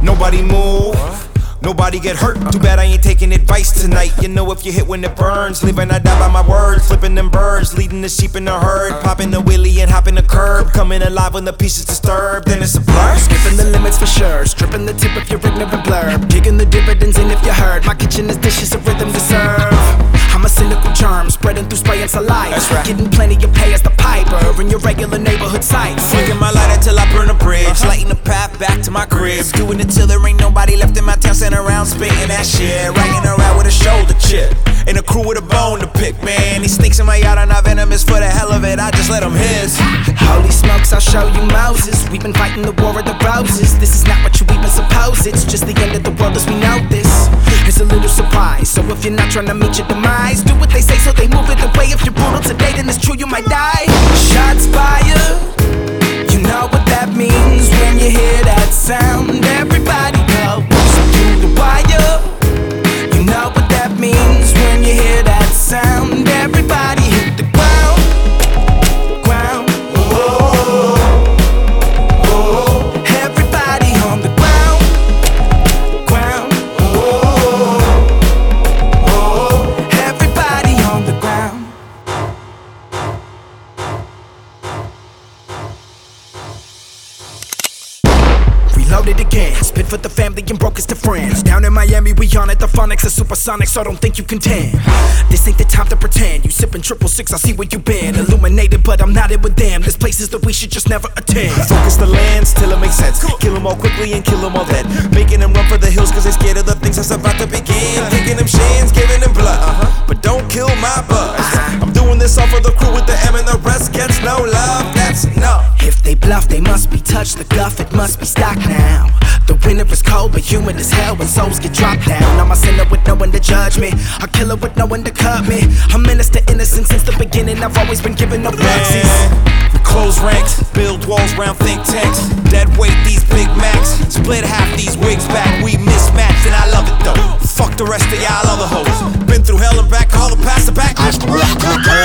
Nobody move, nobody get hurt. Too bad I ain't taking advice tonight. You know if you hit when it burns, live and I die by my words. Flipping them birds, leading the sheep in the herd. Popping the wheelie and hopping the curb. Coming alive when the piece is disturbed, then it's a blur. Skipping the limits for sure, stripping the tip if you're ignorant blurb. Digging the dividends in if you heard. My kitchen is dishes of rhythm to serve. I'm a cynical germ, spreading through spray and saliva. That's right. Getting plenty of pay as the piper in your regular neighborhood sight. Flicking my light until I burn a bridge, lighting the path back to my crib. Doing it till there ain't nobody left in my town, sitting around spitting that shit. Riding around with a shoulder chip, and a crew with a bone to pick. Man, these snakes in my yard are not venomous. For the hell of it, I just let them hiss. Holy smokes, I'll show you Moses. We've been fighting the war of the roses. This is not what you even suppose. It's just the end of the world as we know this. It's a little surprise, so if you're not trying to meet your demise, do what they say so they move it away. If you're brutal today, then it's true you might die. Shots fired, you know what that means. When you hear that sound, everybody goes through the wire. You know what that means. When you hear that sound, everybody hit the ground. Ground. Whoa. Whoa. Everybody on the ground. Ground. Whoa. Whoa. Everybody on the ground. Reloaded again, spit for the family and broke us to friends. Down in Miami, we on it, the phonics are supersonic, so don't think you can tend. This ain't the time to pretend, you sippin' 666, I see where you been. Illuminated, but I'm not in with them, there's places that we should just never attend. Focus the lands till it makes sense. Kill them all quickly and kill them all then. Making them run for the hills cause they're scared of the things that's about to begin. Taking them shins, giving them blood, but don't kill my buzz. I'm doing this all for the crew with the M and the rest gets no love, that's enough. If they bluff, they must be touched, the guff, it must be stocked now. The winter is cold, but humid as hell when souls get dropped down. I'm a sinner with no one to judge me, a killer with no one to cut me. A menace to innocence since the beginning, I've always been giving up boxes. We close ranks, build walls round think tanks. Dead weight these Big Macs, split half these wigs back. We mismatched and I love it though. Fuck the rest of y'all other hoes. Been through hell and back, call the pastor back.